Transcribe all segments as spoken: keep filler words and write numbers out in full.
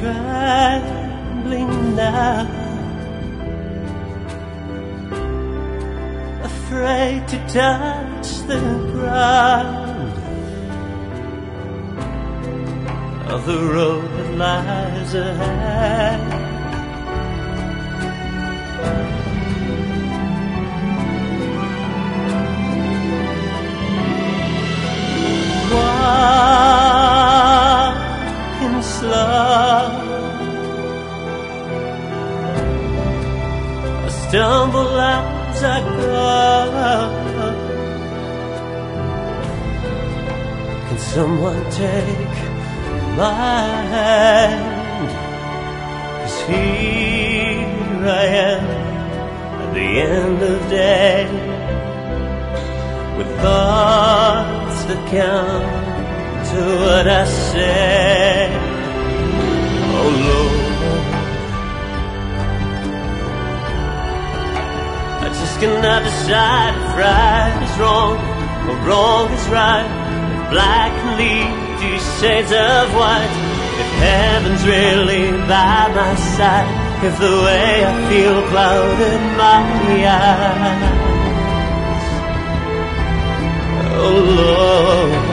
trembling now, afraid to touch the ground of the road that lies ahead. Walking slow, I stumble as I go. Can someone take my hand? 'Cause here I am at the end of day, with thoughts that count to what I say. Oh Lord, I just cannot decide if right is wrong or wrong is right, if black can lead to shades of white, if heaven's really by my side, if the way I feel clouded my eyes. Oh Lord,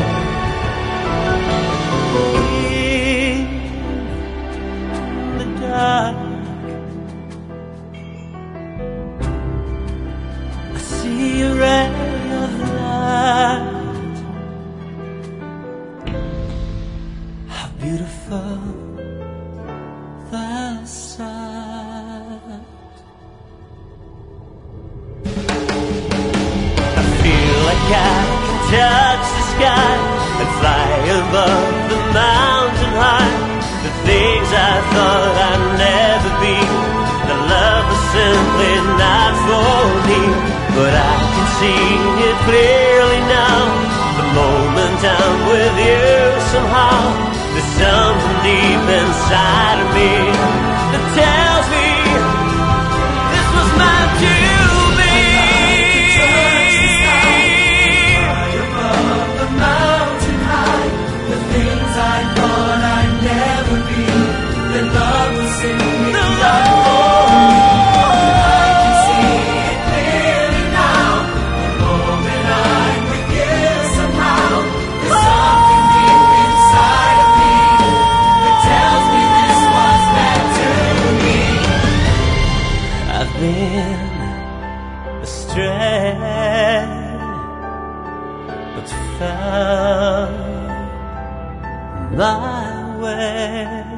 in the dark I see a ray of light. How beautiful the sight. I feel like I can touch the sky and fly above the mountain high. The things I thought I'd never be, the love was simply not for me. But I can see it clearly now, the moment I'm with you somehow. There's something deep inside of me that tells me this was meant to be. Above the mountain high, the things I thought I'd never be, the love was in me. The love. Been astray, but found my way.